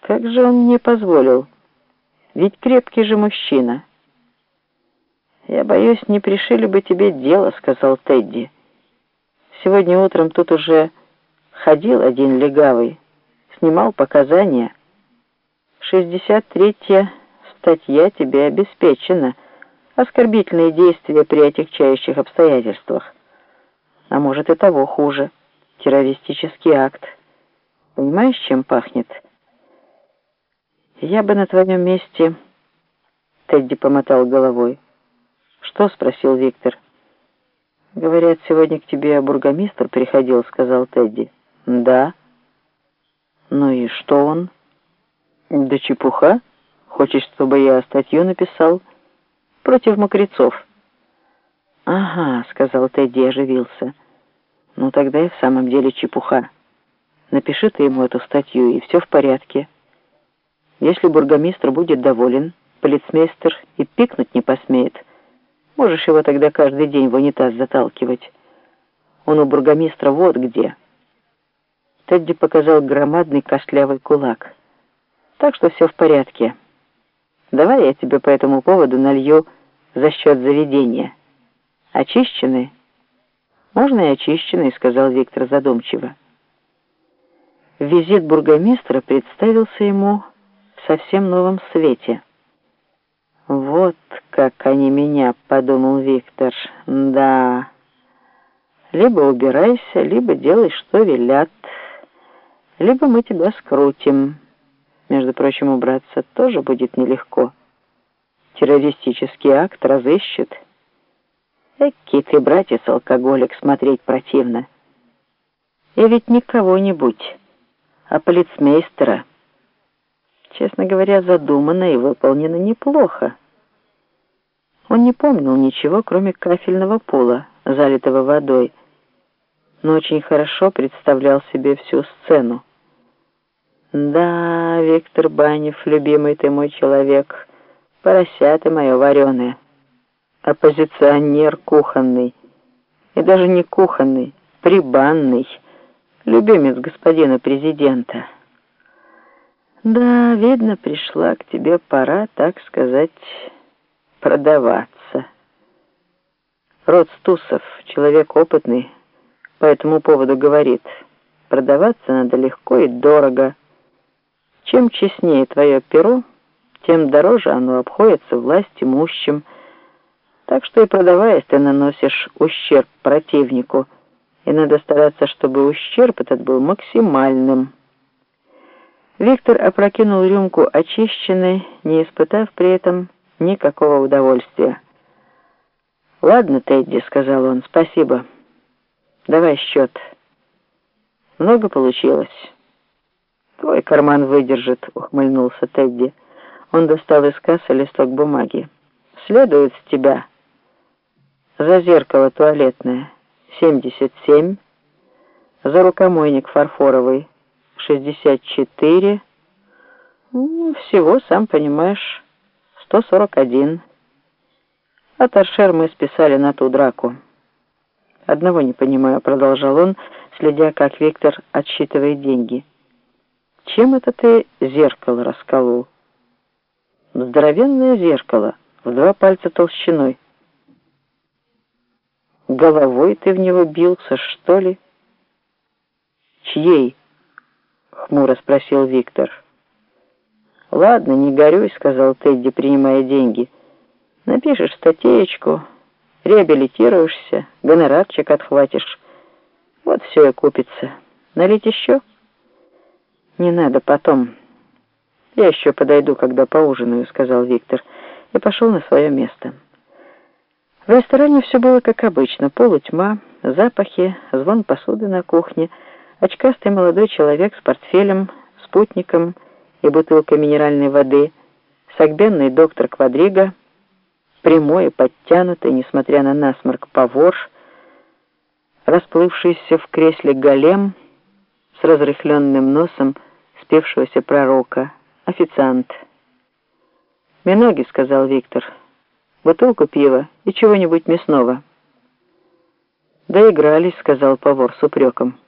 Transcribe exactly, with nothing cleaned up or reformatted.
как же он мне позволил? Ведь крепкий же мужчина. «Я боюсь, не пришили бы тебе дело», — сказал Тедди. «Сегодня утром тут уже ходил один легавый, снимал показания. шестьдесят третья статья тебе обеспечена. Оскорбительные действия при отягчающих обстоятельствах. А может и того хуже. Террористический акт. Понимаешь, чем пахнет?» «Я бы на твоем месте...» Тедди помотал головой. «Что?» — спросил Виктор. «Говорят, сегодня к тебе бургомистр приходил», — сказал Тедди. «Да». «Ну и что он?» «Да чепуха. Хочешь, чтобы я статью написал? Против мокрецов». «Ага», — сказал Тедди и оживился. «Ну тогда и в самом деле чепуха. Напиши ты ему эту статью, и все в порядке. Если бургомистр будет доволен, полицмейстер и пикнуть не посмеет. Можешь его тогда каждый день в унитаз заталкивать. Он у бургомистра вот где». Тедди показал громадный костлявый кулак. «Так что все в порядке. Давай я тебе по этому поводу налью за счет заведения. Очищены?» «Можно и очищенный», — сказал Виктор задумчиво. Визит бургомистра представился ему в совсем новом свете. «Вот как они меня», — подумал Виктор. «Да, либо убирайся, либо делай, что велят, либо мы тебя скрутим. Между прочим, убраться тоже будет нелегко. Террористический акт разыщут. Эки ты, братец-алкоголик, смотреть противно. И ведь не кого-нибудь, а полицмейстера. Честно говоря, задумано и выполнено неплохо». Он не помнил ничего, кроме кафельного пола, залитого водой, но очень хорошо представлял себе всю сцену. «Да, Виктор Банев, любимый ты мой человек, порося ты мое вареное, оппозиционер кухонный, и даже не кухонный, прибанный, любимец господина президента. Да, видно, пришла к тебе пора, так сказать, продаваться». Род Стусов, человек опытный, по этому поводу говорит: продаваться надо легко и дорого. Чем честнее твое перо, тем дороже оно обходится власть имущим. Так что и продаваясь, ты наносишь ущерб противнику, и надо стараться, чтобы ущерб этот был максимальным. Виктор опрокинул рюмку очищенной, не испытав при этом никакого удовольствия. «Ладно, Тедди», — сказал он, — «спасибо. Давай счет. Много получилось?» «Твой карман выдержит», — ухмыльнулся Тедди. Он достал из кассы листок бумаги. «Следует с тебя. За зеркало туалетное семьдесят семь, за рукомойник фарфоровый шестьдесят четыре, ну, всего, сам понимаешь, сто сорок один. А торшер мы списали на ту драку». «Одного не понимаю», — продолжал он, следя, как Виктор отсчитывает деньги. «Чем это ты зеркало расколол?» «Здоровенное зеркало, в два пальца толщиной». «Головой ты в него бился, что ли?» «Чьей?» — хмуро спросил Виктор. «Ладно, не горюй», — сказал Тедди, принимая деньги. «Напишешь статейку, реабилитируешься, гонорарчик отхватишь. Вот все и купится. Налить еще?» «Не надо, потом. Я еще подойду, когда поужинаю», — сказал Виктор, и пошел на свое место. В ресторане все было как обычно. Полутьма, запахи, звон посуды на кухне, очкастый молодой человек с портфелем, спутником и бутылкой минеральной воды, согбенный доктор Квадриго, прямой и подтянутый, несмотря на насморк, повар, расплывшийся в кресле голем с разрыхленным носом спевшегося пророка, официант. «Миноги», — сказал Виктор, — «бутылку пива и чего-нибудь мясного». «Доигрались», — сказал повар с упреком.